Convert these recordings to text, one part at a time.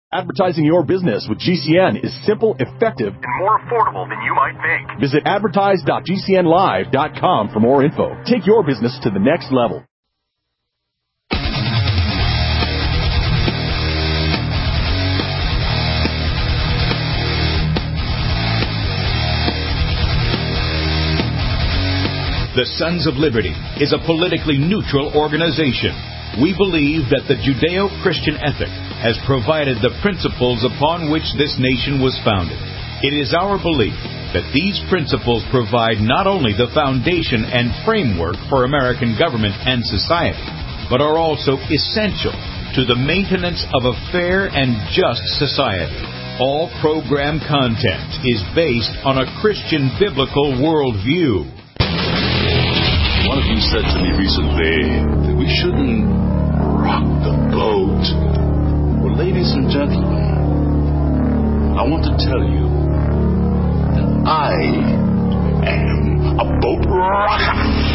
Advertising your business with GCN is simple, effective, and more affordable than you might think. Visit advertise.gcnlive.com for more info. Take your business to the next level. The Sons of Liberty is a politically neutral organization. We believe that the Judeo-Christian ethic has provided the principles upon which this nation was founded. It is our belief that these principles provide not only the foundation and framework for American government and society, but are also essential to the maintenance of a fair and just society. All program content is based on a Christian biblical worldview. One of you said to me recently that we shouldn't rock the boat. Well, ladies and gentlemen, I want to tell you that I am a boat rocker.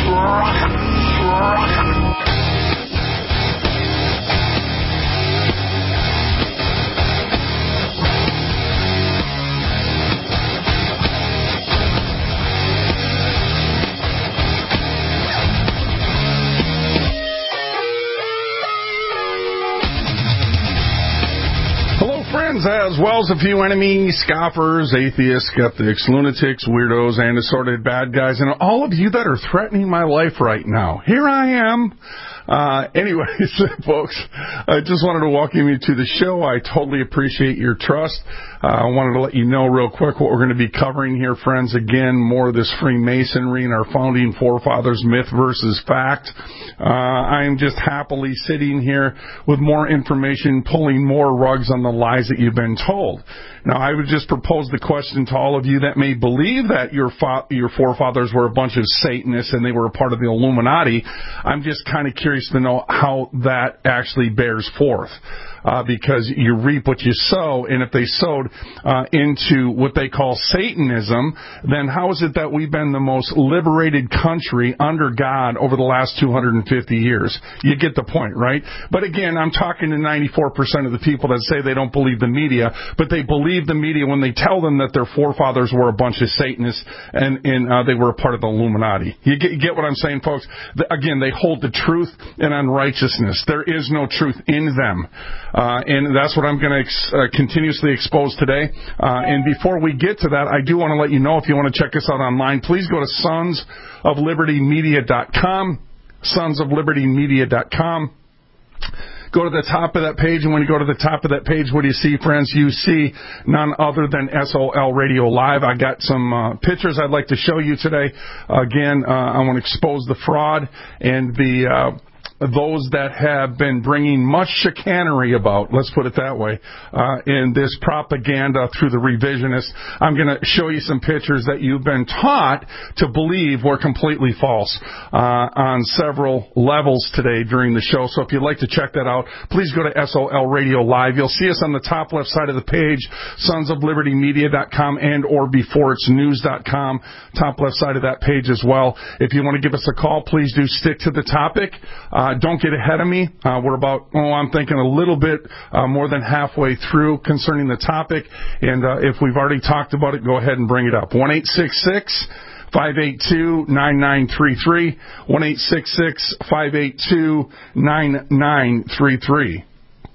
Friends, as well as a few enemies, scoffers, atheists, skeptics, lunatics, weirdos, and assorted bad guys, and all of you that are threatening my life right now. Here I am. Anyways, folks, I just wanted to welcome you to the show. I totally appreciate your trust. I wanted to let you know real quick what we're going to be covering here, friends. Again, more of this Freemasonry and our founding forefathers, myth versus fact. I am just happily sitting here with more information, pulling more rugs on the lies that you've been told. Now, I would just propose the question to all of you that may believe that your forefathers were a bunch of Satanists and they were a part of the Illuminati. I'm just kind of curious to know how that actually bears forth. Because you reap what you sow, and if they sowed into what they call Satanism, then how is it that we've been the most liberated country under God over the last 250 years? You get the point, right? But again, I'm talking to 94% of the people that say they don't believe the media, but they believe the media when they tell them that their forefathers were a bunch of Satanists and they were a part of the Illuminati. You get what I'm saying, folks? Again, they hold the truth and unrighteousness. There is no truth in them. And that's what I'm going to continuously expose today. And before we get to that, I do want to let you know, if you want to check us out online, please go to sonsoflibertymedia.com, sonsoflibertymedia.com. Go to the top of that page, and when you go to the top of that page, what do you see, friends? You see none other than SOL Radio Live. I got some pictures I'd like to show you today. Again, I want to expose the fraud and those that have been bringing much chicanery about, let's put it that way, in this propaganda through the revisionists. I'm going to show you some pictures that you've been taught to believe were completely false on several levels today during the show. So if you'd like to check that out, please go to SOL Radio Live. You'll see us on the top left side of the page, sonsoflibertymedia.com and or beforeitsnews.com, top left side of that page as well. If you want to give us a call, please do stick to the topic. Don't get ahead of me. We're about, I'm thinking a little bit more than halfway through concerning the topic. And if we've already talked about it, go ahead and bring it up. 1-866-582-9933. 1-866-582-9933.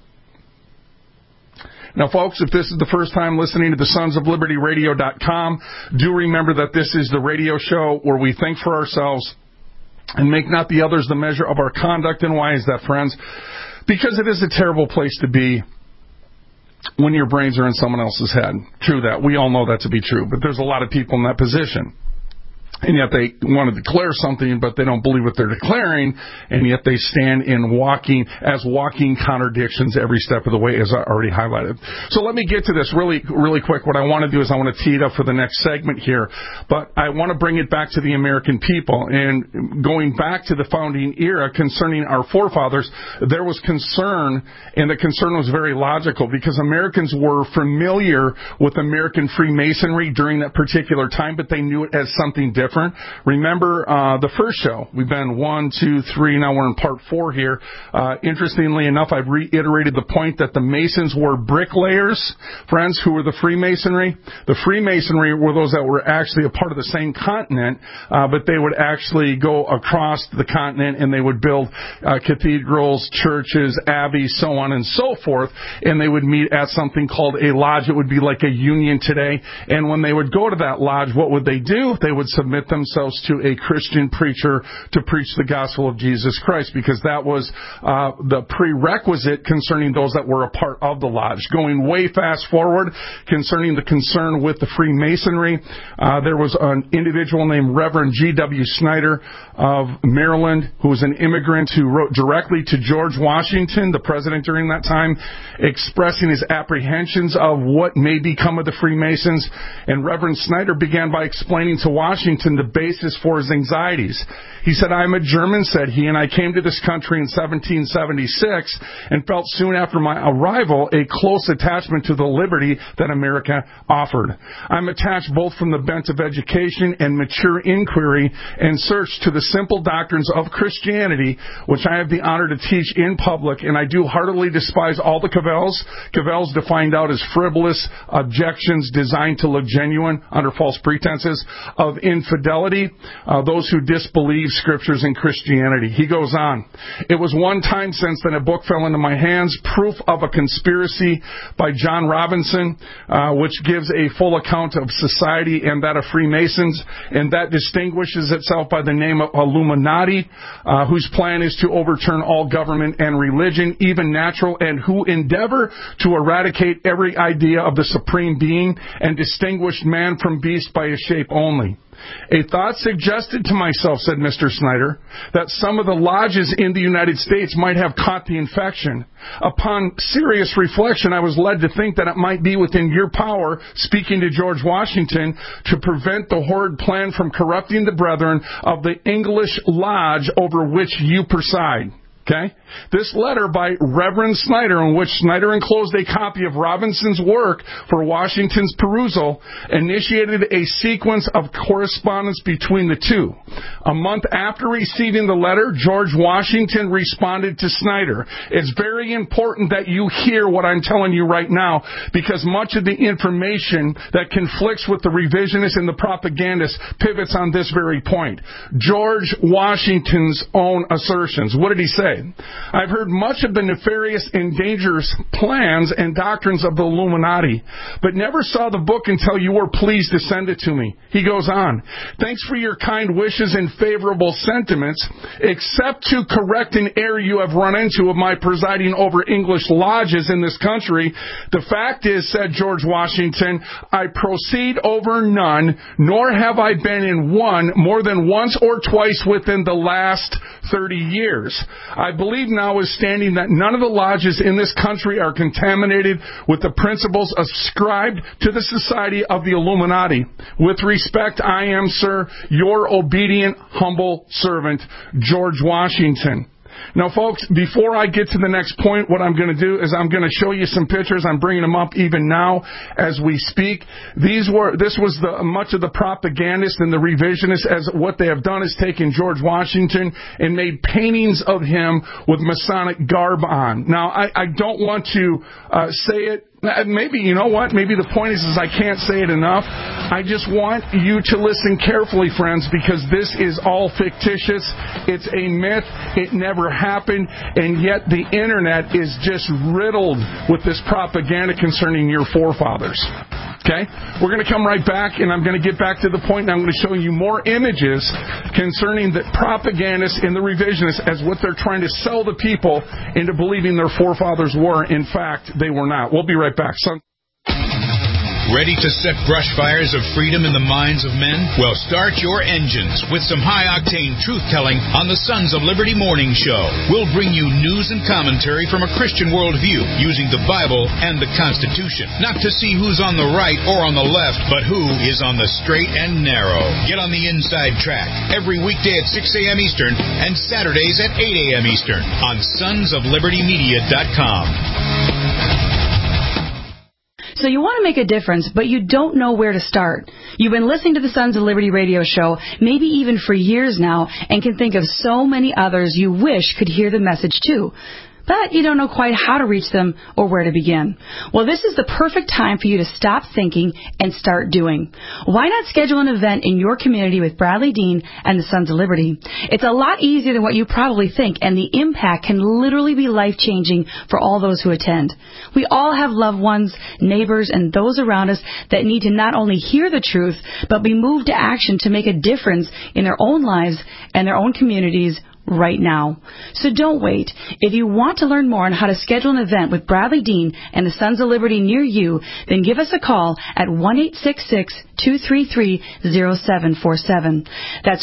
Now, folks, if this is the first time listening to the sonsoflibertyradio.com, do remember that this is the radio show where we think for ourselves and make not the others the measure of our conduct. And why is that, friends? Because it is a terrible place to be when your brains are in someone else's head. True that. We all know that to be true. But there's a lot of people in that position. And yet they want to declare something, but they don't believe what they're declaring, and yet they stand in walking contradictions every step of the way, as I already highlighted. So let me get to this really quick. What I want to do is I want to tee it up for the next segment here, but I want to bring it back to the American people. And going back to the founding era concerning our forefathers, there was concern, and the concern was very logical, because Americans were familiar with American Freemasonry during that particular time, but they knew it as something different. different. Remember the first show. We've been 1, 2, 3. Now we're in part 4 here. Interestingly enough, I've reiterated the point that the Masons were bricklayers. Friends, who were the Freemasonry? The Freemasonry were those that were actually a part of the same continent, but they would actually go across the continent and they would build cathedrals, churches, abbeys, so on and so forth, and they would meet at something called a lodge. It would be like a union today. And when they would go to that lodge, what would they do? They would submit themselves to a Christian preacher to preach the gospel of Jesus Christ, because that was the prerequisite concerning those that were a part of the lodge. Going way fast forward concerning the concern with the Freemasonry, there was an individual named Reverend G.W. Snyder of Maryland, who was an immigrant who wrote directly to George Washington, the president during that time, expressing his apprehensions of what may become of the Freemasons. And Reverend Snyder began by explaining to Washington the basis for his anxieties. He said, "I am a German," said he, "and I came to this country in 1776 and felt soon after my arrival a close attachment to the liberty that America offered. I'm attached both from the bent of education and mature inquiry and search to the simple doctrines of Christianity, which I have the honor to teach in public, and I do heartily despise all the cavils defined out as frivolous objections designed to look genuine under false pretenses of infidelity, those who disbelieve scriptures in Christianity." He goes on, "It was one time since then a book fell into my hands, Proof of a Conspiracy by John Robinson, which gives a full account of society and that of Freemasons, and that distinguishes itself by the name of Illuminati, whose plan is to overturn all government and religion, even natural, and who endeavor to eradicate every idea of the Supreme Being and distinguish man from beast by his shape only. A thought suggested to myself," said Mr. Snyder, "that some of the lodges in the United States might have caught the infection. Upon serious reflection, I was led to think that it might be within your power, speaking to George Washington, to prevent the horrid plan from corrupting the brethren of the English lodge over which you preside." Okay? This letter by Reverend Snyder, in which Snyder enclosed a copy of Robinson's work for Washington's perusal, initiated a sequence of correspondence between the two. A month after receiving the letter, George Washington responded to Snyder. It's very important that you hear what I'm telling you right now, because much of the information that conflicts with the revisionists and the propagandists pivots on this very point. George Washington's own assertions. What did he say? "I've heard much of the nefarious and dangerous plans and doctrines of the Illuminati, but never saw the book until you were pleased to send it to me." He goes on, "Thanks for your kind wishes and favorable sentiments. Except to correct an error you have run into of my presiding over English lodges in this country, the fact is," said George Washington, "I proceed over none, nor have I been in one more than once or twice within the last 30 years. I believe notwithstanding that none of the lodges in this country are contaminated with the principles ascribed to the Society of the Illuminati. With respect, I am, sir, your obedient, humble servant, George Washington." Now, folks, before I get to the next point, what I'm going to do is I'm going to show you some pictures. I'm bringing them up even now as we speak. This was much of the propagandists and the revisionists, as what they have done is taken George Washington and made paintings of him with Masonic garb on. Now, I don't want to say it. Maybe, you know what? Maybe the point is I can't say it enough. I just want you to listen carefully, friends, because this is all fictitious. It's a myth. It never happened. And yet the internet is just riddled with this propaganda concerning your forefathers. Okay? We're going to come right back, and I'm going to get back to the point, and I'm going to show you more images concerning the propagandists and the revisionists as what they're trying to sell the people into believing their forefathers were. In fact, they were not. We'll be right back. Ready to set brush fires of freedom in the minds of men? Well, start your engines with some high-octane truth-telling on the Sons of Liberty Morning Show. We'll bring you news and commentary from a Christian worldview using the Bible and the Constitution. Not to see who's on the right or on the left, but who is on the straight and narrow. Get on the inside track every weekday at 6 a.m. Eastern and Saturdays at 8 a.m. Eastern on sonsoflibertymedia.com. So you want to make a difference, but you don't know where to start. You've been listening to the Sons of Liberty radio show, maybe even for years now, and can think of so many others you wish could hear the message too. But you don't know quite how to reach them or where to begin. Well, this is the perfect time for you to stop thinking and start doing. Why not schedule an event in your community with Bradley Dean and the Sons of Liberty? It's a lot easier than what you probably think, and the impact can literally be life-changing for all those who attend. We all have loved ones, neighbors, and those around us that need to not only hear the truth, but be moved to action to make a difference in their own lives and their own communities right now. So don't wait. If you want to learn more on how to schedule an event with Bradley Dean and the Sons of Liberty near you, then give us a call at 1-866-233-0747. That's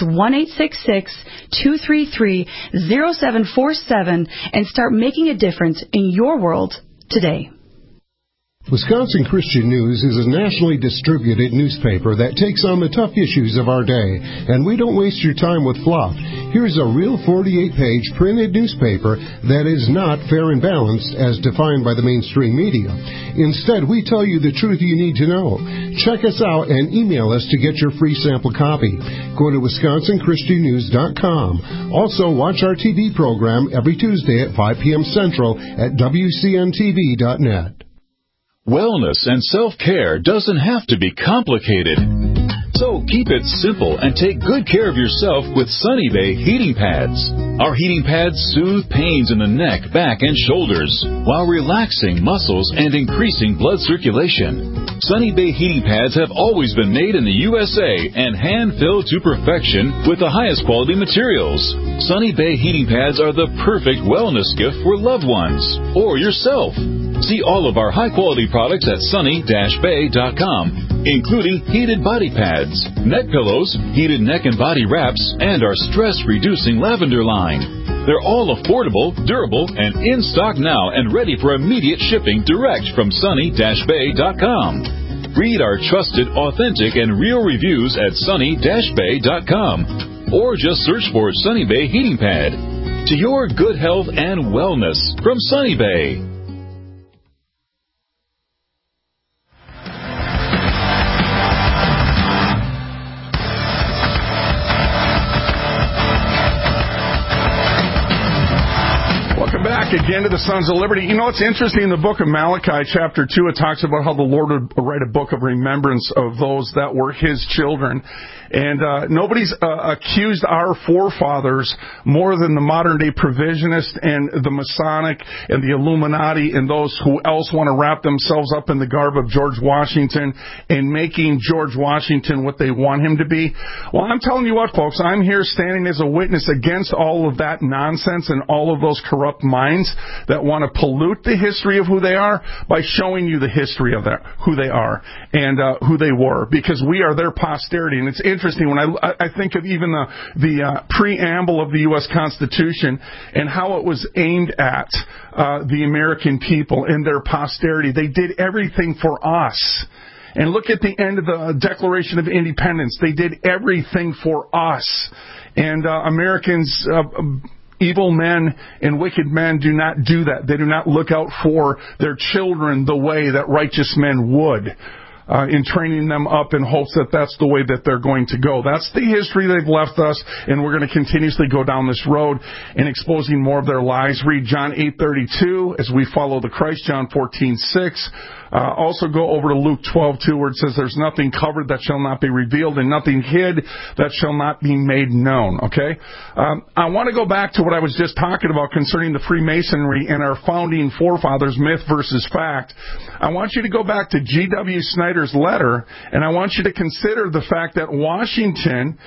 1-866-233-0747 and start making a difference in your world today. Wisconsin Christian News is a nationally distributed newspaper that takes on the tough issues of our day, and we don't waste your time with fluff. Here's a real 48-page printed newspaper that is not fair and balanced as defined by the mainstream media. Instead, we tell you the truth you need to know. Check us out and email us to get your free sample copy. Go to WisconsinChristianNews.com. Also, watch our TV program every Tuesday at 5 p.m. Central at WCNTV.net. Wellness and self-care doesn't have to be complicated. So keep it simple and take good care of yourself with Sunny Bay heating pads. Our heating pads soothe pains in the neck, back, and shoulders while relaxing muscles and increasing blood circulation. Sunny Bay heating pads have always been made in the USA and hand-filled to perfection with the highest quality materials. Sunny Bay heating pads are the perfect wellness gift for loved ones or yourself. See all of our high-quality products at sunny-bay.com, including heated body pads, neck pillows, heated neck and body wraps, and our stress-reducing lavender line. They're all affordable, durable, and in stock now and ready for immediate shipping direct from sunny-bay.com. Read our trusted, authentic, and real reviews at sunny-bay.com, or just search for Sunny Bay Heating Pad. To your good health and wellness from Sunny Bay. Again to the Sons of Liberty. You know, it's interesting in the book of Malachi, chapter 2, it talks about how the Lord would write a book of remembrance of those that were His children. And nobody's accused our forefathers more than the modern-day provisionist and the Masonic and the Illuminati and those who else want to wrap themselves up in the garb of George Washington and making George Washington what they want him to be. Well, I'm telling you what, folks, I'm here standing as a witness against all of that nonsense and all of those corrupt minds that want to pollute the history of who they are by showing you the history of who they are and who they were, because we are their posterity. And it's interesting when I think of even the preamble of the U.S. Constitution and how it was aimed at the American people and their posterity. They did everything for us. And look at the end of the Declaration of Independence. They did everything for us. And Americans, evil men and wicked men do not do that. They do not look out for their children the way that righteous men would. In training them up in hopes that that's the way that they're going to go. That's the history they've left us, and we're going to continuously go down this road in exposing more of their lies. Read John 8:32 as we follow the Christ, John 14:6. Also go over to Luke 12:2, where it says there's nothing covered that shall not be revealed and nothing hid that shall not be made known. Okay? I want to go back to what I was just talking about concerning the Freemasonry and our founding forefathers, myth versus fact. I want you to go back to G.W. Snyder's letter, and I want you to consider the fact that Washington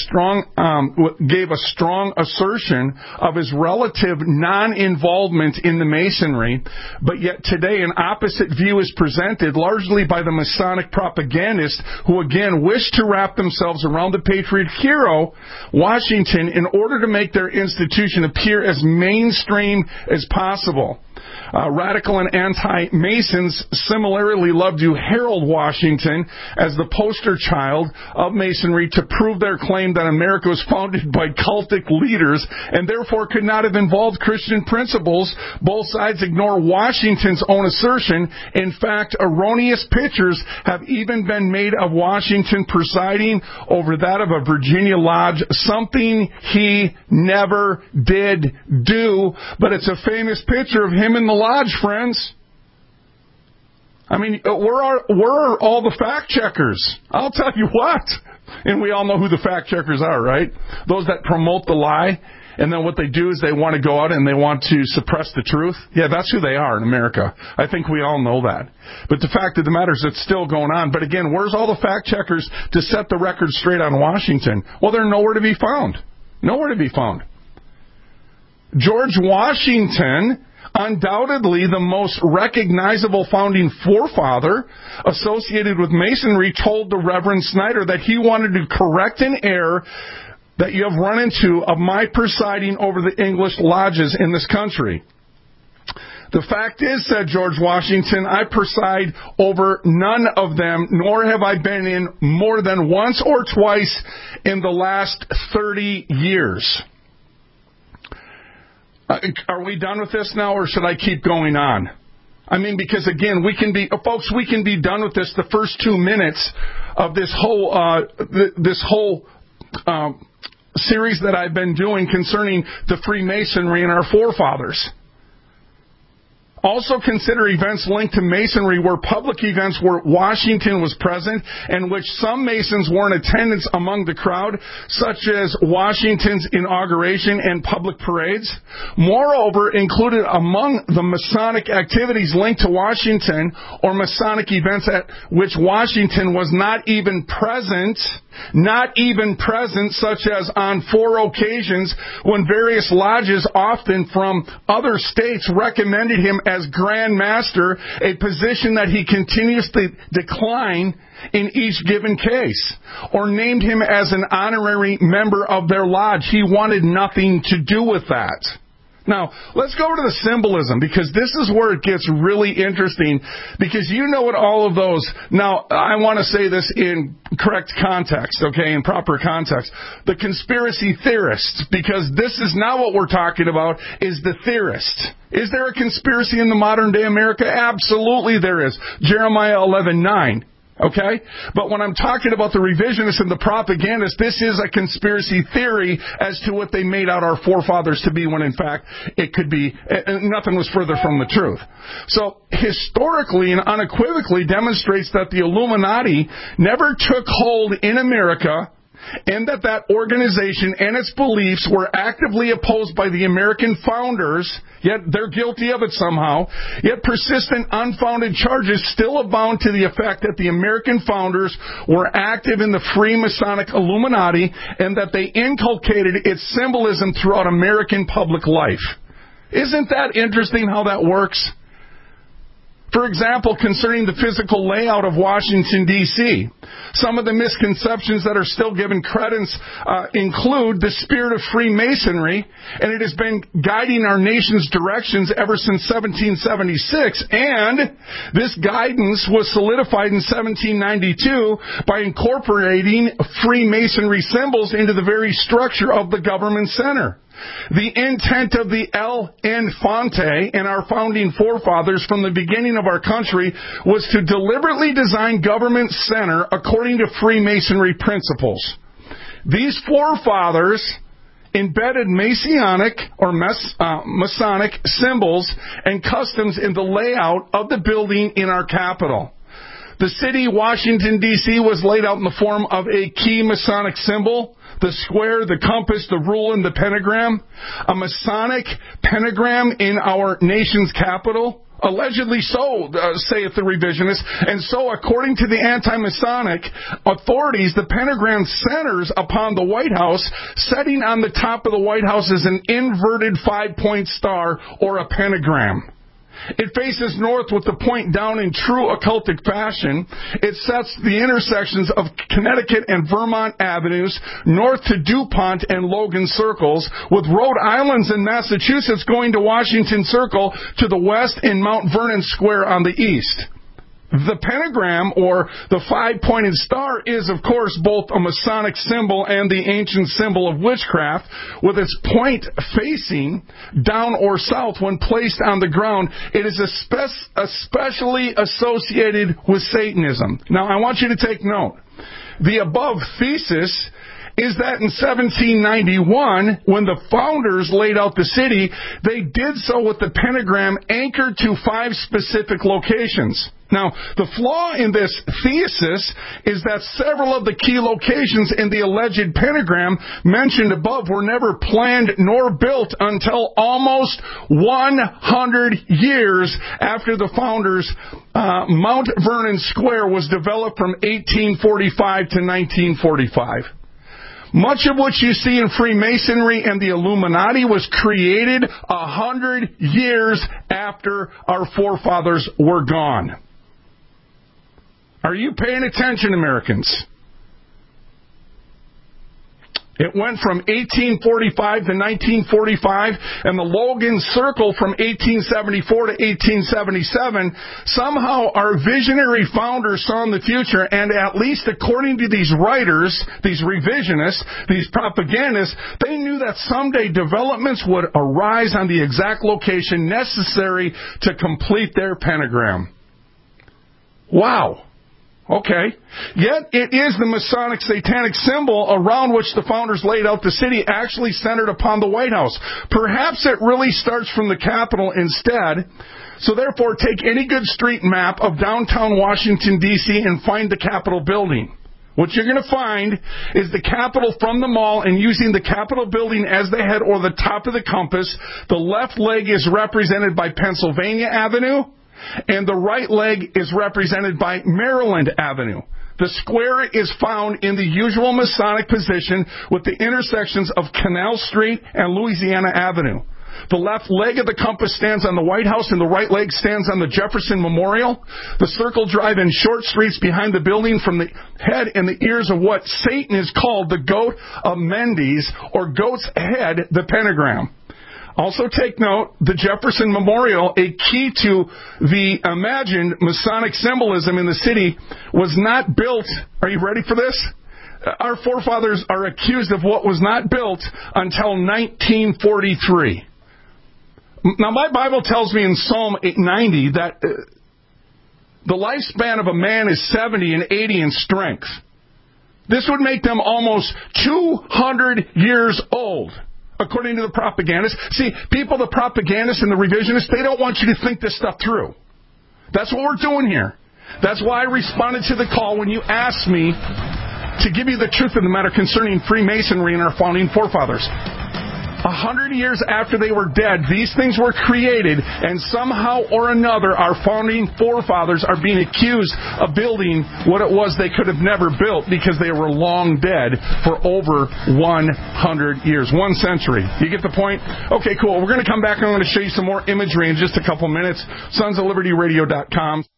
gave a strong assertion of his relative non-involvement in the Masonry, but yet today an opposite view is presented largely by the Masonic propagandists who again wish to wrap themselves around the patriot hero, Washington, in order to make their institution appear as mainstream as possible. Radical and anti-Masons similarly love to herald Washington as the poster child of Masonry to prove their claim that America was founded by cultic leaders and therefore could not have involved Christian principles. Both sides ignore Washington's own assertion. In fact, erroneous pictures have even been made of Washington presiding over that of a Virginia lodge, something he never did do, but it's a famous picture of him in the lodge, friends. I mean, where are all the fact checkers? I'll tell you what. And we all know who the fact checkers are, right? Those that promote the lie, and then what they do is they want to go out and they want to suppress the truth. Yeah, that's who they are in America. I think we all know that. But the fact of the matter is it's still going on. But again, where's all the fact checkers to set the record straight on Washington? Well, they're nowhere to be found. Nowhere to be found. George Washington, undoubtedly the most recognizable founding forefather associated with Masonry, told the Reverend Snyder that he wanted to correct an error that you have run into of my presiding over the English lodges in this country. The fact is, said George Washington, I preside over none of them, nor have I been in more than once or twice in the last 30 years. Are we done with this now, or should I keep going on? I mean, because again, we can be done with this the first 2 minutes of this whole series that I've been doing concerning the Freemasonry and our forefathers. Also consider events linked to Masonry where public events where Washington was present and which some Masons were in attendance among the crowd, such as Washington's inauguration and public parades. Moreover, included among the Masonic activities linked to Washington or Masonic events at which Washington was not even present, such as on 4 occasions when various lodges, often from other states, recommended him as Grand Master, a position that he continuously declined in each given case, or named him as an honorary member of their lodge. He wanted nothing to do with that. Now, let's go over to the symbolism, because this is where it gets really interesting, because you know what all of those... Now, I want to say this in correct context, okay, in proper context. The conspiracy theorists, because this is not what we're talking about, is the theorist. Is there a conspiracy in the modern day America? Absolutely there is. Jeremiah 11:9. Okay? But when I'm talking about the revisionists and the propagandists, this is a conspiracy theory as to what they made out our forefathers to be, when in fact it could be, nothing was further from the truth. So, historically and unequivocally demonstrates that the Illuminati never took hold in America, and that organization and its beliefs were actively opposed by the American founders, yet they're guilty of it somehow, yet persistent unfounded charges still abound to the effect that the American founders were active in the Freemasonic Illuminati and that they inculcated its symbolism throughout American public life. Isn't that interesting how that works? For example, concerning the physical layout of Washington, D.C., some of the misconceptions that are still given credence include the spirit of Freemasonry, and it has been guiding our nation's directions ever since 1776, and this guidance was solidified in 1792 by incorporating Freemasonry symbols into the very structure of the government center. The intent of the El Infante and our founding forefathers from the beginning of our country was to deliberately design government center according to Freemasonry principles. These forefathers embedded Masonic or Masonic symbols and customs in the layout of the building in our capital. The city, Washington, D.C., was laid out in the form of a key Masonic symbol, the square, the compass, the rule, and the pentagram. A Masonic pentagram in our nation's capital. Allegedly so, saith the revisionist. And so, according to the anti-Masonic authorities, the pentagram centers upon the White House. Setting on the top of the White House is an inverted 5-point star or a pentagram. It faces north with the point down in true occultic fashion. It sets the intersections of Connecticut and Vermont Avenues, north to DuPont and Logan Circles, with Rhode Island's and Massachusetts going to Washington Circle to the west and Mount Vernon Square on the east. The pentagram, or the five-pointed star, is, of course, both a Masonic symbol and the ancient symbol of witchcraft, with its point facing down or south when placed on the ground. It is especially associated with Satanism. Now, I want you to take note. The above thesis is that in 1791, when the founders laid out the city, they did so with the pentagram anchored to 5 specific locations. Now, the flaw in this thesis is that several of the key locations in the alleged pentagram mentioned above were never planned nor built until almost 100 years after the founders. Mount Vernon Square was developed from 1845 to 1945. Much of what you see in Freemasonry and the Illuminati was created 100 years after our forefathers were gone. Are you paying attention, Americans? It went from 1845 to 1945, and the Logan Circle from 1874 to 1877. Somehow our visionary founders saw in the future, and at least according to these writers, these revisionists, these propagandists, they knew that someday developments would arise on the exact location necessary to complete their pentagram. Wow. Okay. Yet it is the Masonic satanic symbol around which the founders laid out the city, actually centered upon the White House. Perhaps it really starts from the Capitol instead. So therefore, take any good street map of downtown Washington, D.C. and find the Capitol building. What you're going to find is the Capitol from the mall, and using the Capitol building as the head or the top of the compass, the left leg is represented by Pennsylvania Avenue, and the right leg is represented by Maryland Avenue. The square is found in the usual Masonic position with the intersections of Canal Street and Louisiana Avenue. The left leg of the compass stands on the White House, and the right leg stands on the Jefferson Memorial. The circle drive in short streets behind the building from the head and the ears of what Satan is called the Goat of Mendes, or Goat's Head, the pentagram. Also take note, the Jefferson Memorial, a key to the imagined Masonic symbolism in the city, was not built. Are you ready for this? Our forefathers are accused of what was not built until 1943. Now, my Bible tells me in Psalm 890 that the lifespan of a man is 70 and 80 in strength. This would make them almost 200 years old, according to the propagandists. See, people, the propagandists and the revisionists, they don't want you to think this stuff through. That's what we're doing here. That's why I responded to the call when you asked me to give you the truth of the matter concerning Freemasonry and our founding forefathers. 100 years after they were dead, these things were created, and somehow or another, our founding forefathers are being accused of building what it was they could have never built because they were long dead for over 100 years. 1 century. You get the point? Okay, cool. We're going to come back and I'm going to show you some more imagery in just a couple minutes. SonsOfLibertyRadio.com.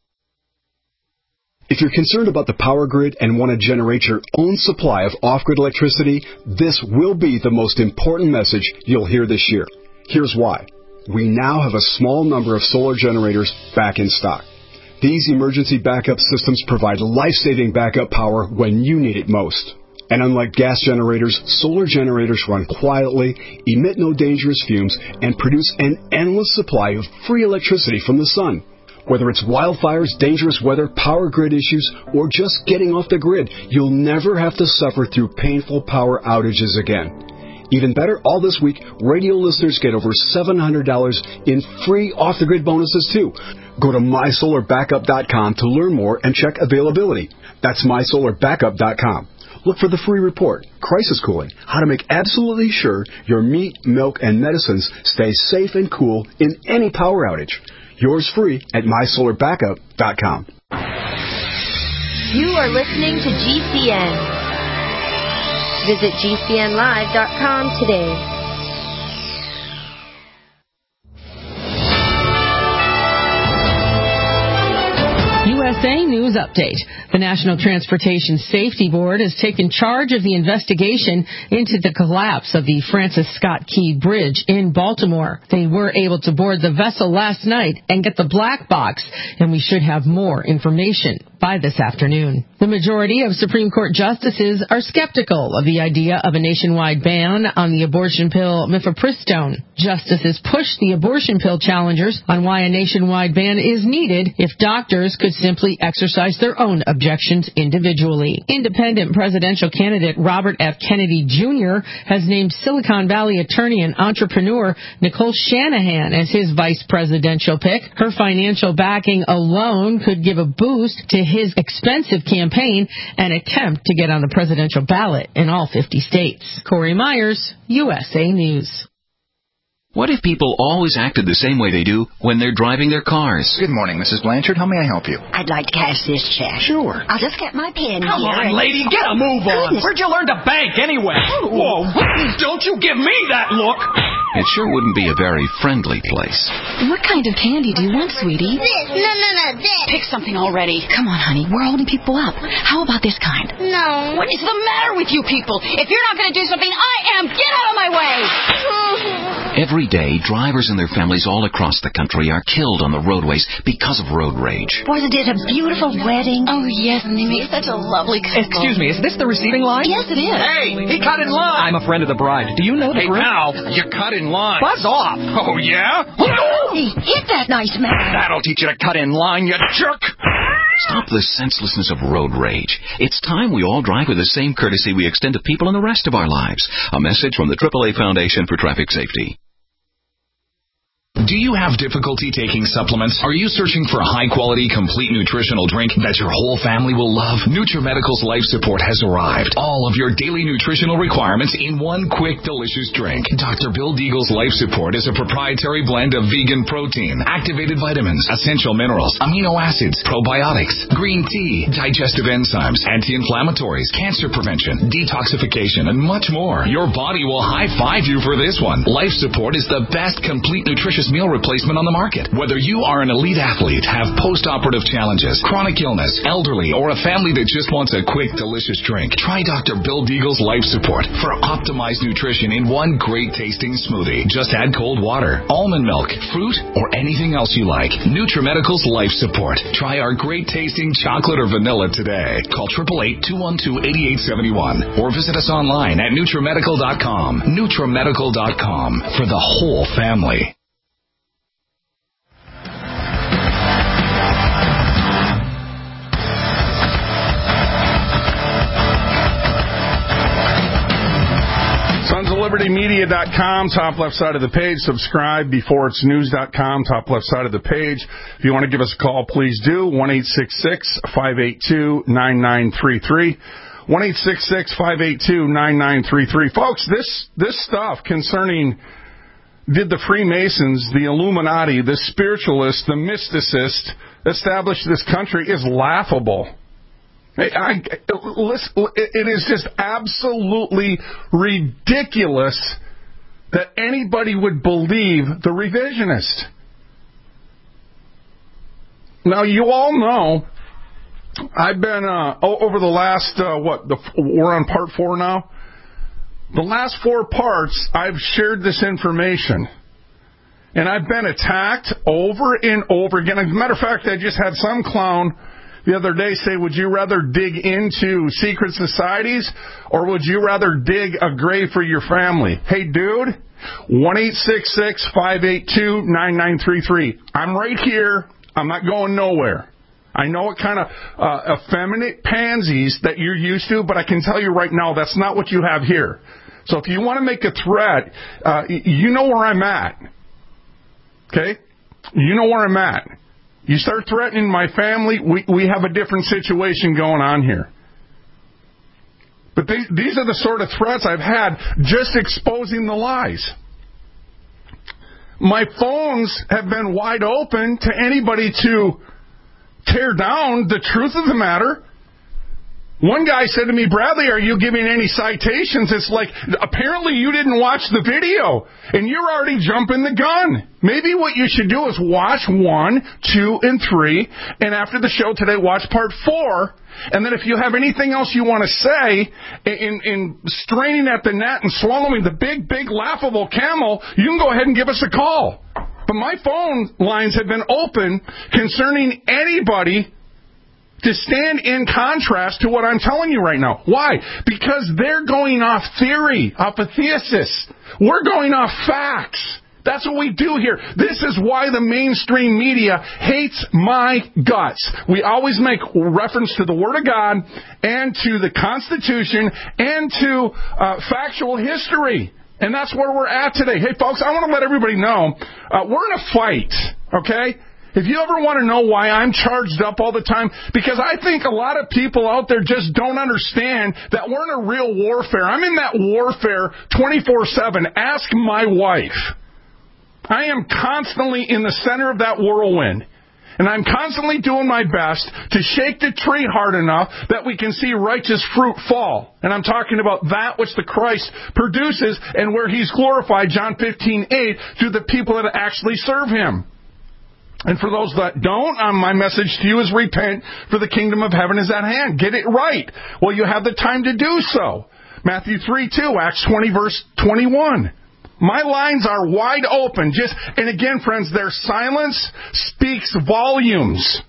If you're concerned about the power grid and want to generate your own supply of off-grid electricity, this will be the most important message you'll hear this year. Here's why. We now have a small number of solar generators back in stock. These emergency backup systems provide life-saving backup power when you need it most. And unlike gas generators, solar generators run quietly, emit no dangerous fumes, and produce an endless supply of free electricity from the sun. Whether it's wildfires, dangerous weather, power grid issues, or just getting off the grid, you'll never have to suffer through painful power outages again. Even better, all this week, radio listeners get over $700 in free off-the-grid bonuses, too. Go to MySolarBackup.com to learn more and check availability. That's MySolarBackup.com. Look for the free report, Crisis Cooling, how to make absolutely sure your meat, milk, and medicines stay safe and cool in any power outage. Yours free at MySolarBackup.com. You are listening to GCN. Visit GCNlive.com today. USA News Update. The National Transportation Safety Board has taken charge of the investigation into the collapse of the Francis Scott Key Bridge in Baltimore. They were able to board the vessel last night and get the black box, and we should have more information by this afternoon. The majority of Supreme Court justices are skeptical of the idea of a nationwide ban on the abortion pill mifepristone. Justices pushed the abortion pill challengers on why a nationwide ban is needed if doctors could simply exercise their own objections individually. Independent presidential candidate Robert F. Kennedy Jr. has named Silicon Valley attorney and entrepreneur Nicole Shanahan as his vice presidential pick. Her financial backing alone could give a boost to his expensive campaign and attempt to get on the presidential ballot in all 50 states. Corey Myers, USA News. What if people always acted the same way they do when they're driving their cars? Good morning, Mrs. Blanchard. How may I help you? I'd like to cash this check. Sure. I'll just get my pen Come here. on, lady, get a move on. Where'd you learn to bank anyway? Whoa, don't you give me that look. It sure wouldn't be a very friendly place. What kind of candy do you want, sweetie? This. No, this. Pick something already. Come on, honey. We're holding people up. How about this kind? No. What is the matter with you people? If you're not going to do something, I am. Get out of my way. Every day, drivers and their families all across the country are killed on the roadways because of road rage. Wasn't it a beautiful wedding? Oh, yes, and they make such a lovely couple. Excuse me, is this the receiving line? Yes, it is. Hey, he cut in line. I'm a friend of the bride. Do you know the group? Hey, pal, you cut in line. Buzz off. Oh, yeah? Hey, hit that nice man. That'll teach you to cut in line, you jerk. Stop the senselessness of road rage. It's time we all drive with the same courtesy we extend to people in the rest of our lives. A message from the AAA Foundation for Traffic Safety. Do you have difficulty taking supplements? Are you searching for a high-quality, complete nutritional drink that your whole family will love? NutriMedical's Life Support has arrived. All of your daily nutritional requirements in one quick, delicious drink. Dr. Bill Deagle's Life Support is a proprietary blend of vegan protein, activated vitamins, essential minerals, amino acids, probiotics, green tea, digestive enzymes, anti-inflammatories, cancer prevention, detoxification, and much more. Your body will high-five you for this one. Life Support is the best complete nutritious meal replacement on the market. Whether you are an elite athlete, have post-operative challenges, chronic illness, elderly, or a family that just wants a quick, delicious drink, try Dr. Bill Deagle's Life Support for optimized nutrition in one great-tasting smoothie. Just add cold water, almond milk, fruit, or anything else you like. NutriMedical's Life Support. Try our great-tasting chocolate or vanilla today. Call 888-212-8871 or visit us online at NutriMedical.com. NutriMedical.com for the whole family. SonsOfLibertyMedia.com, top left side of the page. Subscribe before it's news.com, top left side of the page. If you want to give us a call, please do. 1-866-582-9933. 1-866-582-9933. Folks, this stuff concerning did the Freemasons, the Illuminati, the spiritualists, the mysticists establish this country is laughable. It is just absolutely ridiculous that anybody would believe the revisionist. Now, you all know, I've been, over the last, we're on part 4 now. The last 4 parts, I've shared this information. And I've been attacked over and over again. As a matter of fact, I just had some clown the other day say, would you rather dig into secret societies or would you rather dig a grave for your family? Hey, dude, 1-866-582-9933. I'm right here. I'm not going nowhere. I know what kind of effeminate pansies that you're used to, but I can tell you right now that's not what you have here. So if you want to make a threat, you know where I'm at. Okay? You know where I'm at. You start threatening my family, we have a different situation going on here. But these are the sort of threats I've had just exposing the lies. My phones have been wide open to anybody to tear down the truth of the matter. One guy said to me, Bradley, are you giving any citations? It's like, apparently you didn't watch the video, and you're already jumping the gun. Maybe what you should do is watch 1, 2, and 3, and after the show today, watch part 4, and then if you have anything else you want to say in straining at the net and swallowing the big, laughable camel, you can go ahead and give us a call. But my phone lines have been open concerning anybody to stand in contrast to what I'm telling you right now. Why? Because they're going off theory, off a thesis. We're going off facts. That's what we do here. This is why the mainstream media hates my guts. We always make reference to the Word of God and to the Constitution and to factual history. And that's where we're at today. Hey, folks, I want to let everybody know we're in a fight, okay? If you ever want to know why I'm charged up all the time, because I think a lot of people out there just don't understand that we're in a real warfare. I'm in that warfare 24/7. Ask my wife. I am constantly in the center of that whirlwind. And I'm constantly doing my best to shake the tree hard enough that we can see righteous fruit fall. And I'm talking about that which the Christ produces and where He's glorified, John 15:8, through the people that actually serve Him. And for those that don't, my message to you is repent, for the kingdom of heaven is at hand. Get it right. Well, you have the time to do so. Matthew 3:2, Acts 20, verse 21. My lines are wide open. And again, friends, their silence speaks volumes.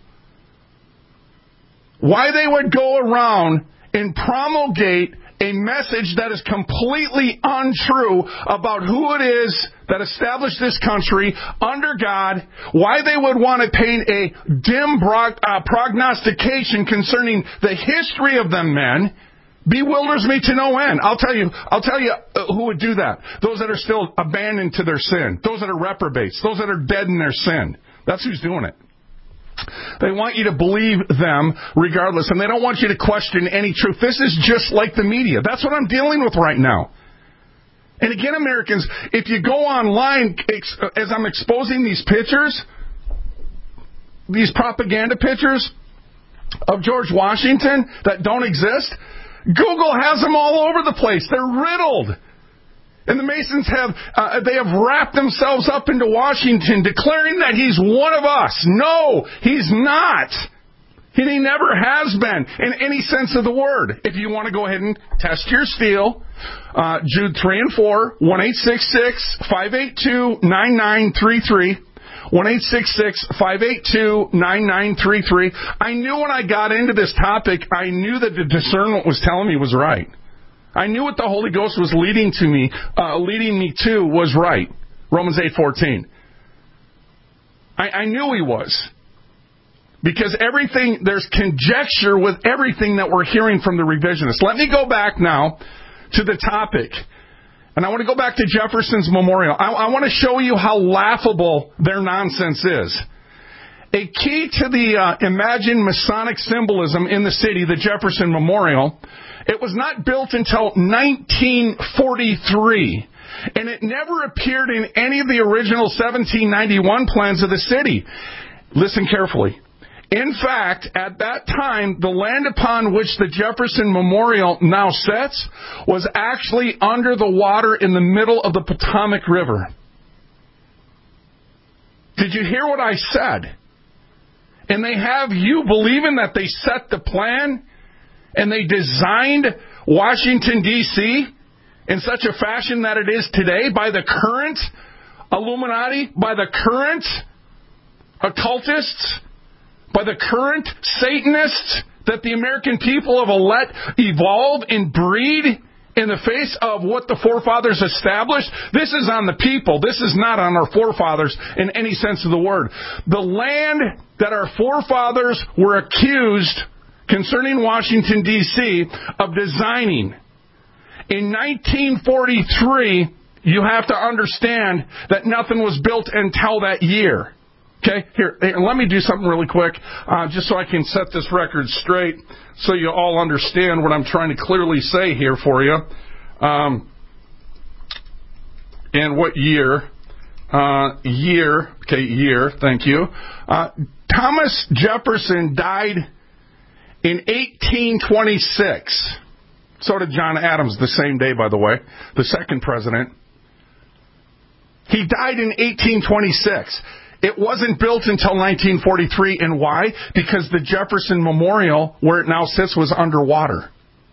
Why they would go around and promulgate a message that is completely untrue about who it is that established this country under God, why they would want to paint a dim prognostication concerning the history of them men, bewilders me to no end. I'll tell you who would do that. Those that are still abandoned to their sin. Those that are reprobates. Those that are dead in their sin. That's who's doing it. They want you to believe them regardless, and they don't want you to question any truth. This is just like the media. That's what I'm dealing with right now. And again, Americans, if you go online, as I'm exposing these pictures, these propaganda pictures of George Washington that don't exist, Google has them all over the place. They're riddled. And the Masons have wrapped themselves up into Washington, declaring that he's one of us. No, he's not. And he never has been in any sense of the word. If you want to go ahead and test your steel, Jude 3 and 4, 1-866-582-9933. 1-866-582-9933. I knew when I got into this topic, I knew that the discernment was telling me was right. I knew what the Holy Ghost was leading me to was right. Romans 8:14. I knew He was. Because there's conjecture with everything that we're hearing from the revisionists. Let me go back now to the topic. And I want to go back to Jefferson's memorial. I want to show you how laughable their nonsense is. A key to the imagined Masonic symbolism in the city, the Jefferson Memorial, it was not built until 1943. And it never appeared in any of the original 1791 plans of the city. Listen carefully. In fact, at that time, the land upon which the Jefferson Memorial now sits was actually under the water in the middle of the Potomac River. Did you hear what I said? And they have you believing that they set the plan and they designed Washington, D.C. in such a fashion that it is today by the current Illuminati, by the current occultists, by the current Satanists that the American people have let evolve and breed in the face of what the forefathers established. This is on the people. This is not on our forefathers in any sense of the word. The land that our forefathers were accused concerning Washington, D.C., of designing. In 1943, you have to understand that nothing was built until that year. Okay, here, let me do something really quick, just so I can set this record straight, so you all understand what I'm trying to clearly say here for you. And what year? Year, thank you. Thomas Jefferson died in 1826. So did John Adams the same day, by the way, the second president. He died in 1826. It wasn't built until 1943. And why? Because the Jefferson Memorial, where it now sits, was underwater.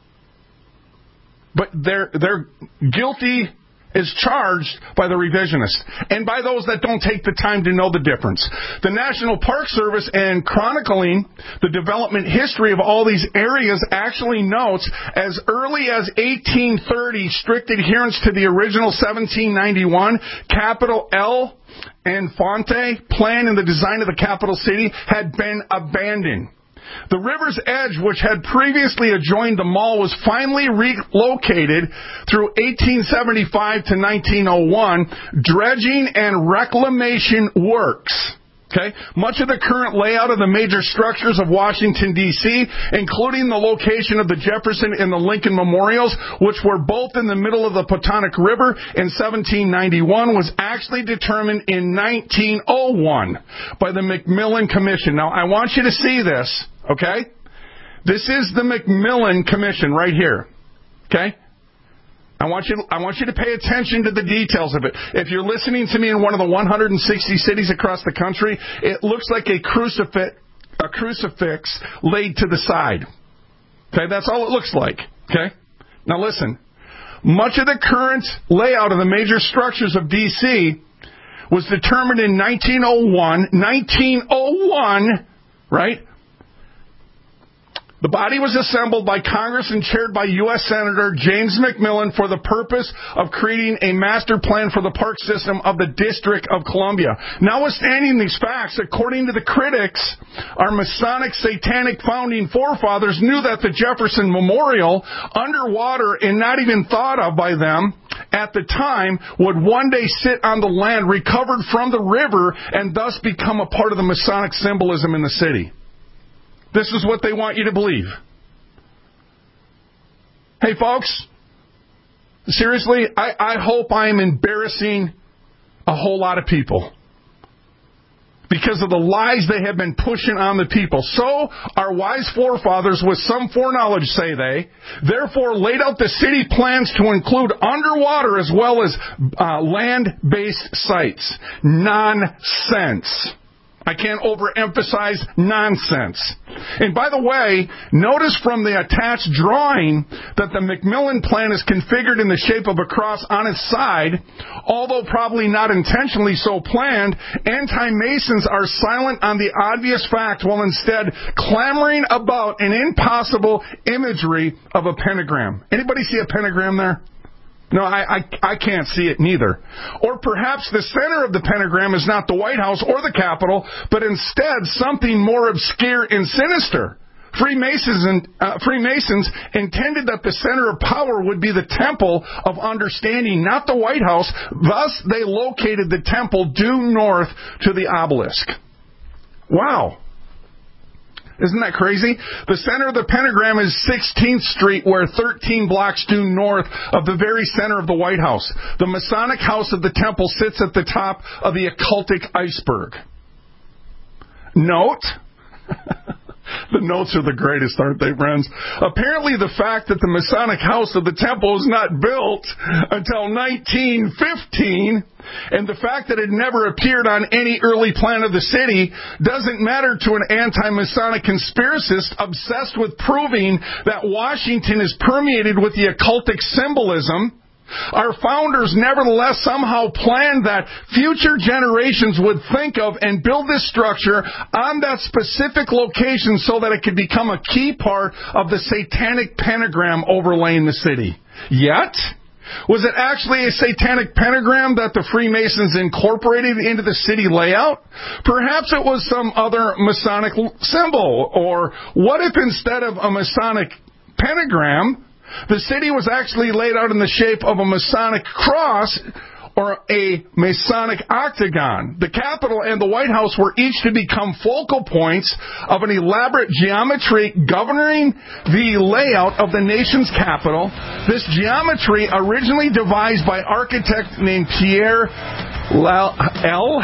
But they're guilty is charged by the revisionists and by those that don't take the time to know the difference. The National Park Service, in chronicling the development history of all these areas, actually notes as early as 1830, strict adherence to the original 1791 capital L and Fonte plan in the design of the capital city had been abandoned. The river's edge, which had previously adjoined the mall, was finally relocated through 1875 to 1901, dredging and reclamation works. Okay? Much of the current layout of the major structures of Washington, D.C., including the location of the Jefferson and the Lincoln Memorials, which were both in the middle of the Potomac River in 1791, was actually determined in 1901 by the McMillan Commission. Now, I want you to see this, okay? This is the McMillan Commission right here, okay? I want you to pay attention to the details of it. If you're listening to me in one of the 160 cities across the country, it looks like a crucifix laid to the side. Okay, that's all it looks like. Okay? Now listen. Much of the current layout of the major structures of D.C. was determined in 1901, right? The body was assembled by Congress and chaired by U.S. Senator James McMillan for the purpose of creating a master plan for the park system of the District of Columbia. Notwithstanding these facts, according to the critics, our Masonic satanic founding forefathers knew that the Jefferson Memorial, underwater and not even thought of by them at the time, would one day sit on the land recovered from the river and thus become a part of the Masonic symbolism in the city. This is what they want you to believe. Hey, folks, seriously, I hope I am embarrassing a whole lot of people because of the lies they have been pushing on the people. So our wise forefathers, with some foreknowledge, say they, therefore laid out the city plans to include underwater as well as land-based sites. Nonsense. I can't overemphasize nonsense. And by the way, notice from the attached drawing that the McMillan plan is configured in the shape of a cross on its side. Although probably not intentionally so planned, anti-Masons are silent on the obvious fact while instead clamoring about an impossible imagery of a pentagram. Anybody see a pentagram there? No, I can't see it neither. Or perhaps the center of the pentagram is not the White House or the Capitol, but instead something more obscure and sinister. Freemasons intended that the center of power would be the Temple of Understanding, not the White House. Thus, they located the temple due north to the obelisk. Wow. Isn't that crazy? The center of the pentagram is 16th Street, where 13 blocks due north of the very center of the White House. The Masonic house of the temple sits at the top of the occultic iceberg. Note... The notes are the greatest, aren't they, friends? Apparently the fact that the Masonic house of the temple was not built until 1915, and the fact that it never appeared on any early plan of the city, doesn't matter to an anti-Masonic conspiracist obsessed with proving that Washington is permeated with the occultic symbolism. Our founders nevertheless somehow planned that future generations would think of and build this structure on that specific location so that it could become a key part of the satanic pentagram overlaying the city. Yet, was it actually a satanic pentagram that the Freemasons incorporated into the city layout? Perhaps it was some other Masonic symbol. Or what if instead of a Masonic pentagram, the city was actually laid out in the shape of a Masonic cross or a Masonic octagon? The Capitol and the White House were each to become focal points of an elaborate geometry governing the layout of the nation's capital. This geometry, originally devised by architect named Pierre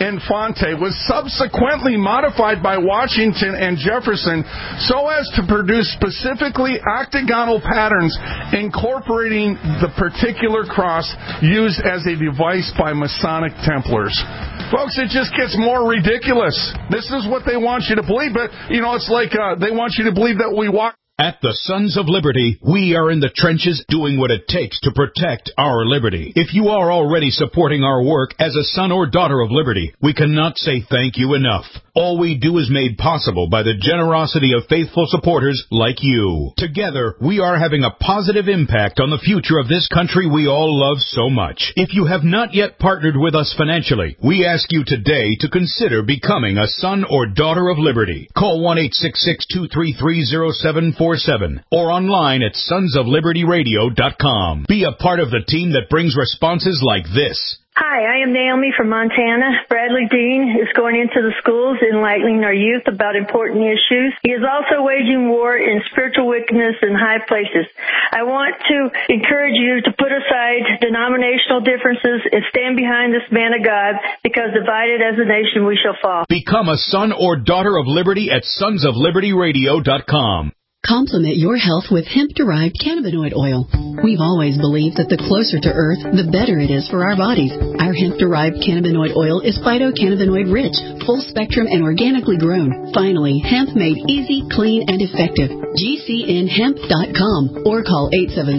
Infante was subsequently modified by Washington and Jefferson so as to produce specifically octagonal patterns incorporating the particular cross used as a device by Masonic Templars. Folks, it just gets more ridiculous. This is what they want you to believe, but, it's like they want you to believe that we walk. At the Sons of Liberty, we are in the trenches doing what it takes to protect our liberty. If you are already supporting our work as a son or daughter of liberty, we cannot say thank you enough. All we do is made possible by the generosity of faithful supporters like you. Together, we are having a positive impact on the future of this country we all love so much. If you have not yet partnered with us financially, we ask you today to consider becoming a son or daughter of liberty. Call 1-866-233-0747 or online at sonsoflibertyradio.com. Be a part of the team that brings responses like this. Hi, I am Naomi from Montana. Bradley Dean is going into the schools enlightening our youth about important issues. He is also waging war in spiritual wickedness in high places. I want to encourage you to put aside denominational differences and stand behind this man of God, because divided as a nation we shall fall. Become a son or daughter of liberty at sonsoflibertyradio.com. Complement your health with hemp-derived cannabinoid oil. We've always believed that the closer to Earth, the better it is for our bodies. Our hemp-derived cannabinoid oil is phytocannabinoid-rich, full-spectrum, and organically grown. Finally, hemp made easy, clean, and effective. GCNhemp.com or call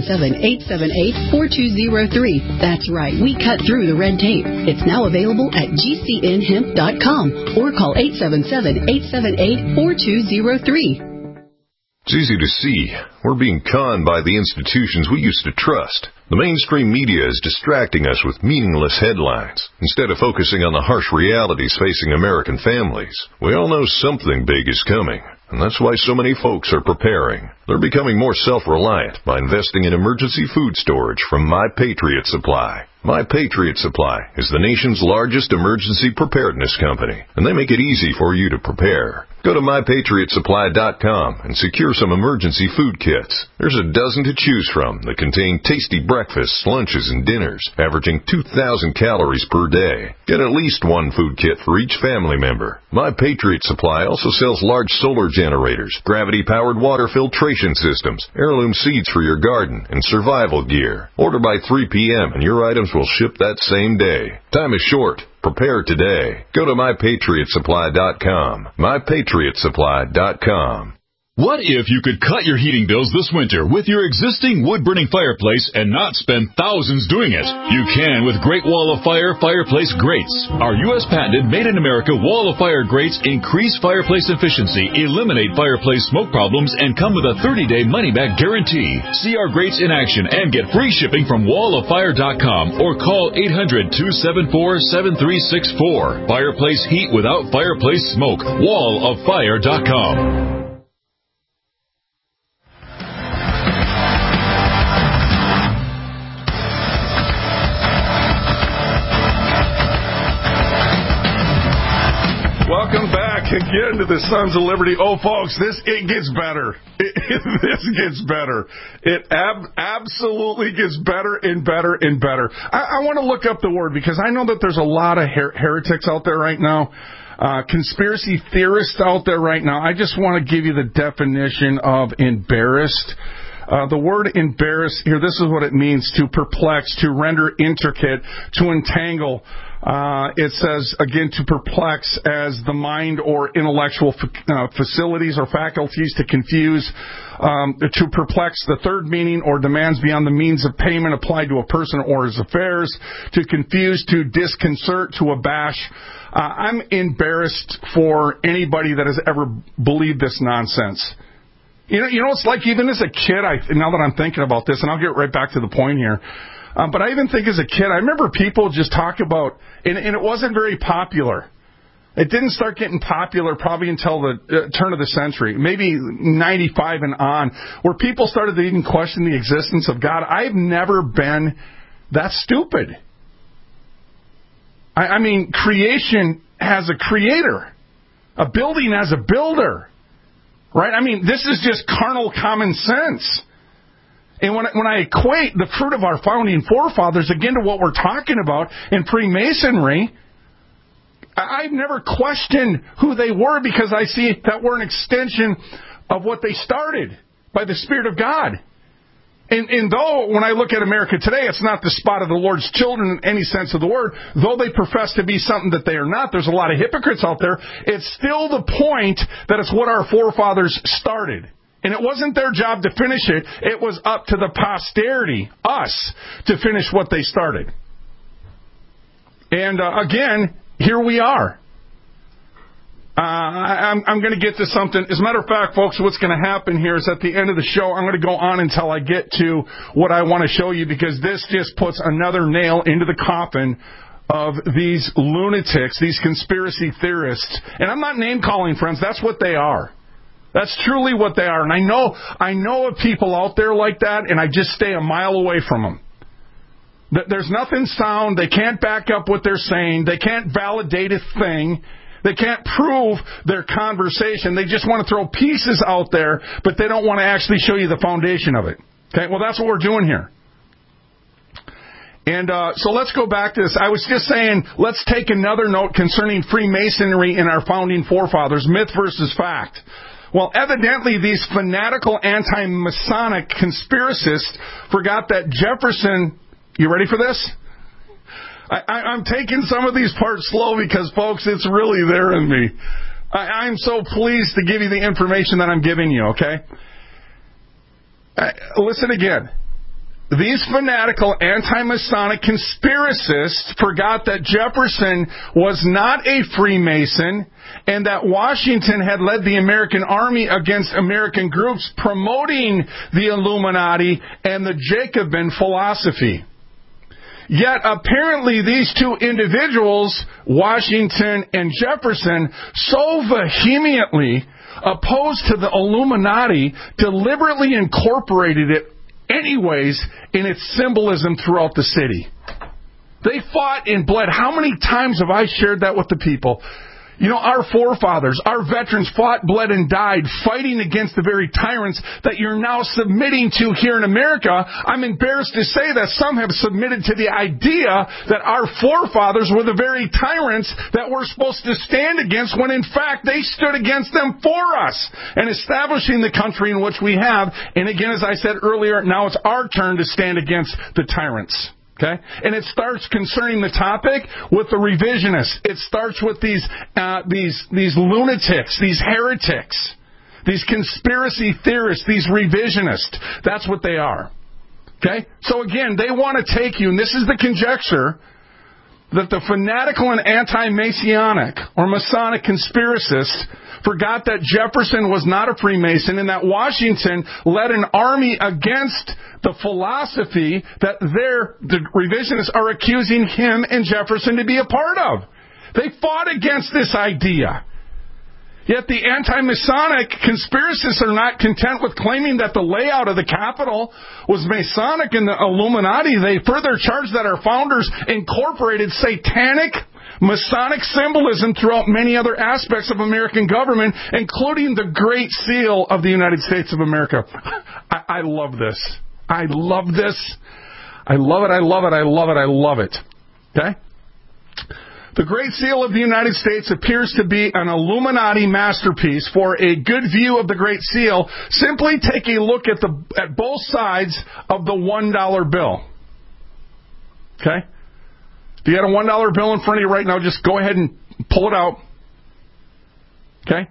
877-878-4203. That's right, we cut through the red tape. It's now available at GCNhemp.com or call 877-878-4203. It's easy to see. We're being conned by the institutions we used to trust. The mainstream media is distracting us with meaningless headlines instead of focusing on the harsh realities facing American families. We all know something big is coming, and that's why so many folks are preparing. They're becoming more self-reliant by investing in emergency food storage from My Patriot Supply. My Patriot Supply is the nation's largest emergency preparedness company, and they make it easy for you to prepare. Go to MyPatriotSupply.com and secure some emergency food kits. There's a dozen to choose from that contain tasty breakfasts, lunches, and dinners, averaging 2,000 calories per day. Get at least one food kit for each family member. My Patriot Supply also sells large solar generators, gravity-powered water filtration systems, heirloom seeds for your garden, and survival gear. Order by 3 p.m. and your items will ship that same day. Time is short. Prepare today. Go to MyPatriotSupply.com. MyPatriotSupply.com. What if you could cut your heating bills this winter with your existing wood-burning fireplace and not spend thousands doing it? You can with Great Wall of Fire fireplace grates. Our U.S. patented made-in-America Wall of Fire grates increase fireplace efficiency, eliminate fireplace smoke problems, and come with a 30-day money-back guarantee. See our grates in action and get free shipping from walloffire.com or call 800-274-7364. Fireplace heat without fireplace smoke. walloffire.com. Welcome back again to the Sons of Liberty. Oh, folks, it gets better. This gets better. It absolutely gets better and better and better. I want to look up the word because I know that there's a lot of heretics out there right now, conspiracy theorists out there right now. I just want to give you the definition of embarrassed. The word embarrass here, this is what it means: to perplex, to render intricate, to entangle. It says, again, to perplex as the mind or intellectual facilities or faculties, to confuse, to perplex, the third meaning, or demands beyond the means of payment applied to a person or his affairs, to confuse, to disconcert, to abash. I'm embarrassed for anybody that has ever believed this nonsense. You know, it's like even as a kid, now that I'm thinking about this, and I'll get right back to the point here, but I even think as a kid, I remember people just talk about, and it wasn't very popular. It didn't start getting popular probably until the turn of the century, maybe 95 and on, where people started to even question the existence of God. I've never been that stupid. I mean, creation has a creator. A building has a builder. Right? I mean, this is just carnal common sense. And when I equate the fruit of our founding forefathers, again, to what we're talking about in Freemasonry, I've never questioned who they were because I see that we're an extension of what they started by the Spirit of God. And though when I look at America today, it's not the spot of the Lord's children in any sense of the word, though they profess to be something that they are not, there's a lot of hypocrites out there, it's still the point that it's what our forefathers started. And it wasn't their job to finish it. It was up to the posterity, us, to finish what they started. And again, here we are. I'm going to get to something. As a matter of fact, folks, what's going to happen here is at the end of the show, I'm going to go on until I get to what I want to show you, because this just puts another nail into the coffin of these lunatics, these conspiracy theorists. And I'm not name-calling, friends. That's what they are. That's truly what they are. And I know of people out there like that, and I just stay a mile away from them. There's nothing sound. They can't back up what they're saying. They can't validate a thing. They can't prove their conversation. They just want to throw pieces out there, but they don't want to actually show you the foundation of it. Okay, well, that's what we're doing here. And so let's go back to this. I was just saying, let's take another note concerning Freemasonry and our founding forefathers, myth versus fact. Well, evidently, these fanatical anti-Masonic conspiracists forgot that Jefferson... You ready for this? I'm taking some of these parts slow because, folks, it's really there in me. I'm so pleased to give you the information that I'm giving you, okay? Listen again. These fanatical anti-Masonic conspiracists forgot that Jefferson was not a Freemason and that Washington had led the American army against American groups promoting the Illuminati and the Jacobin philosophy. Yet, apparently, these two individuals, Washington and Jefferson, so vehemently opposed to the Illuminati, deliberately incorporated it anyways in its symbolism throughout the city. They fought and bled. How many times have I shared that with the people? You know, our forefathers, our veterans fought, bled, and died fighting against the very tyrants that you're now submitting to here in America. I'm embarrassed to say that some have submitted to the idea that our forefathers were the very tyrants that we're supposed to stand against, when in fact they stood against them for us and establishing the country in which we have. And again, as I said earlier, now it's our turn to stand against the tyrants. Okay? And it starts concerning the topic with the revisionists. It starts with these lunatics, these heretics, these conspiracy theorists, these revisionists. That's what they are. Okay? So again, they want to take you, and this is the conjecture, that the fanatical and anti-Masonic or Masonic conspiracists forgot that Jefferson was not a Freemason and that Washington led an army against the philosophy that the revisionists are accusing him and Jefferson to be a part of. They fought against this idea. Yet the anti-Masonic conspiracists are not content with claiming that the layout of the Capitol was Masonic and the Illuminati. They further charge that our founders incorporated satanic Masonic symbolism throughout many other aspects of American government, including the Great Seal of the United States of America. I love this. I love this. I love it. I love it. I love it. I love it. Okay? The Great Seal of the United States appears to be an Illuminati masterpiece. For a good view of the Great Seal, simply take a look at both sides of the $1 bill. Okay? If you got a $1 bill in front of you right now, just go ahead and pull it out. Okay?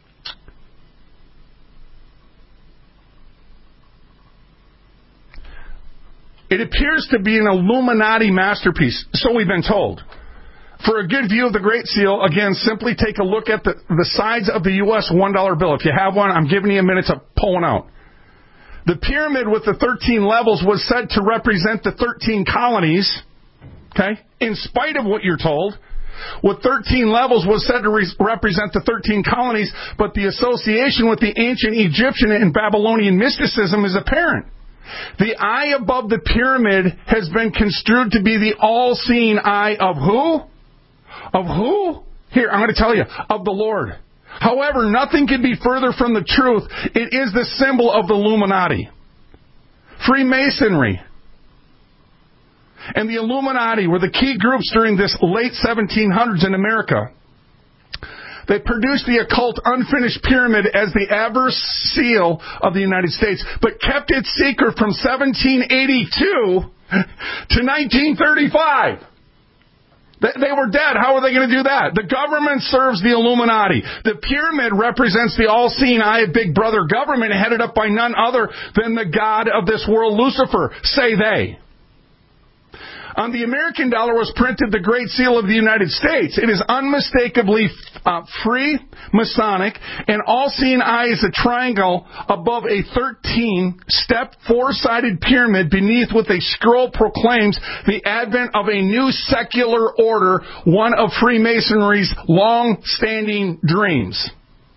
It appears to be an Illuminati masterpiece, so we've been told. For a good view of the Great Seal, again, simply take a look at the sides of the U.S. $1 bill. If you have one, I'm giving you a minute to pull one out. The pyramid with the 13 levels was said to represent the 13 colonies, okay, in spite of what you're told. With 13 levels was said to represent the 13 colonies, but the association with the ancient Egyptian and Babylonian mysticism is apparent. The eye above the pyramid has been construed to be the all-seeing eye of who? Of who? Here, I'm going to tell you. Of the Lord. However, nothing could be further from the truth. It is the symbol of the Illuminati. Freemasonry. and the Illuminati were the key groups during this late 1700s in America. They produced the occult unfinished pyramid as the adverse seal of the United States, but kept it secret from 1782 to 1935. They were dead. How are they going to do that? The government serves the Illuminati. The pyramid represents the all-seeing eye of Big Brother government, headed up by none other than the god of this world, Lucifer, say they. On the American dollar was printed the Great Seal of the United States. It is unmistakably free, Masonic, and all-seeing eye is a triangle above a 13-step, four-sided pyramid beneath with a scroll proclaims the advent of a new secular order, one of Freemasonry's long-standing dreams.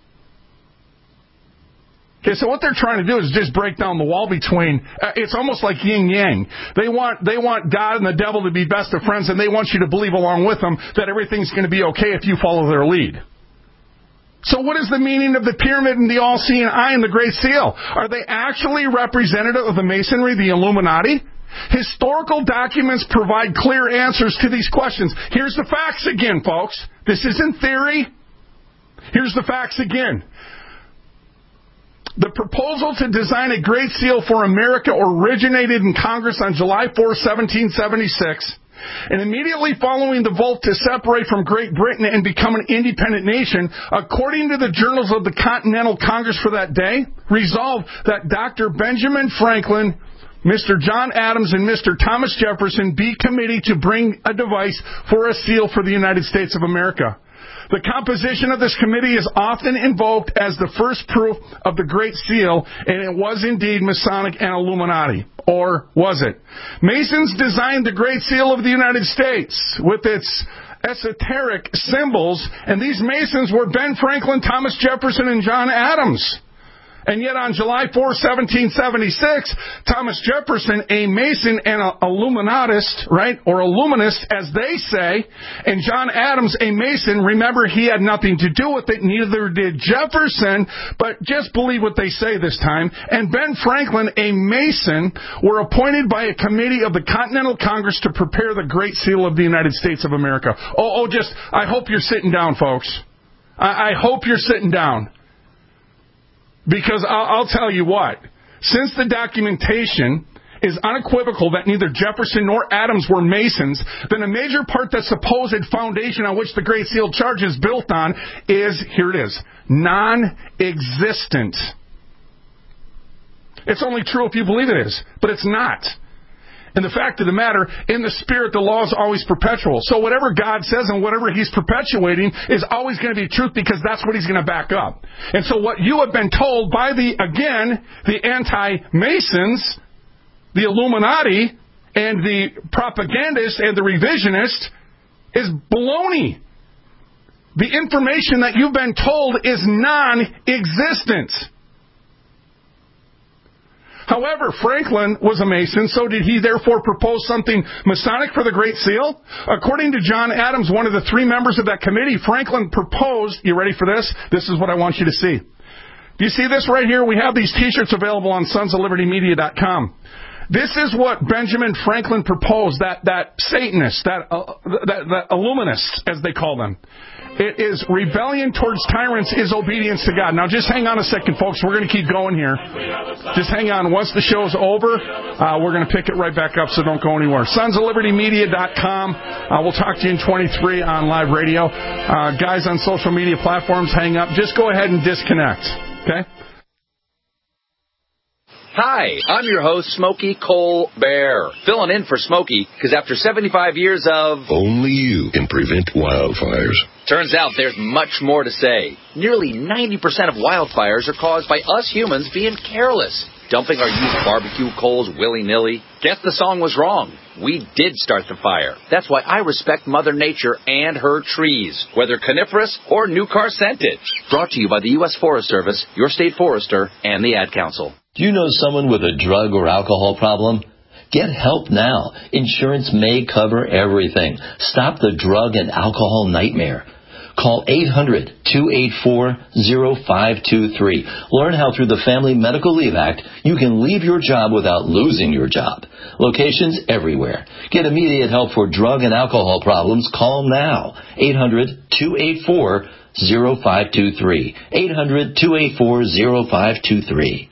Okay, so what they're trying to do is just break down the wall between, it's almost like yin-yang. They want God and the devil to be best of friends, and they want you to believe along with them that everything's going to be okay if you follow their lead. So what is the meaning of the pyramid and the all-seeing eye and the Great Seal? Are they actually representative of the Masonry, the Illuminati? Historical documents provide clear answers to these questions. Here's the facts again, folks. This isn't theory. Here's the facts again. The proposal to design a Great Seal for America originated in Congress on July 4, 1776, and immediately following the vote to separate from Great Britain and become an independent nation, according to the journals of the Continental Congress for that day, resolved that Dr. Benjamin Franklin, Mr. John Adams, and Mr. Thomas Jefferson be committee to bring a device for a seal for the United States of America. The composition of this committee is often invoked as the first proof of the Great Seal, and it was indeed Masonic and Illuminati. Or was it? Masons designed the Great Seal of the United States with its esoteric symbols, and these Masons were Ben Franklin, Thomas Jefferson, and John Adams. And yet on July 4, 1776, Thomas Jefferson, a Mason and an Illuminatist, right, or Illuminist, as they say, and John Adams, a Mason, remember he had nothing to do with it, neither did Jefferson, but just believe what they say this time, and Ben Franklin, a Mason, were appointed by a committee of the Continental Congress to prepare the Great Seal of the United States of America. I hope you're sitting down, folks. I hope you're sitting down. Because I'll tell you what, since the documentation is unequivocal that neither Jefferson nor Adams were Masons, then a major part that supposed foundation on which the Great Seal charge is built on is, here it is, non-existent. It's only true if you believe it is, but it's not. And the fact of the matter, in the spirit, the law is always perpetual. So whatever God says and whatever He's perpetuating is always going to be truth because that's what He's going to back up. And so what you have been told by the anti-Masons, the Illuminati, and the propagandists and the revisionists is baloney. The information that you've been told is non-existent. However, Franklin was a Mason, so did he therefore propose something Masonic for the Great Seal? According to John Adams, one of the three members of that committee, Franklin proposed, you ready for this? This is what I want you to see. Do you see this right here? We have these t-shirts available on sonsoflibertymedia.com. This is what Benjamin Franklin proposed, that Satanist, that Illuminists, as they call them. It is rebellion towards tyrants is obedience to God. Now, just hang on a second, folks. We're going to keep going here. Just hang on. Once the show's over, we're going to pick it right back up, so don't go anywhere. sonsoflibertymedia.com. We'll talk to you in 23 on live radio. Guys on social media platforms, hang up. Just go ahead and disconnect, okay? Hi, I'm your host, Smokey Colbert, filling in for Smokey, because after 75 years of... Only you can prevent wildfires. Turns out there's much more to say. Nearly 90% of wildfires are caused by us humans being careless, dumping our used barbecue coals willy-nilly. Guess the song was wrong. We did start the fire. That's why I respect Mother Nature and her trees, whether coniferous or new car scented. Brought to you by the U.S. Forest Service, your state forester, and the Ad Council. Do you know someone with a drug or alcohol problem? Get help now. Insurance may cover everything. Stop the drug and alcohol nightmare. Call 800-284-0523. Learn how through the Family Medical Leave Act you can leave your job without losing your job. Locations everywhere. Get immediate help for drug and alcohol problems. Call now. 800-284-0523. 800-284-0523.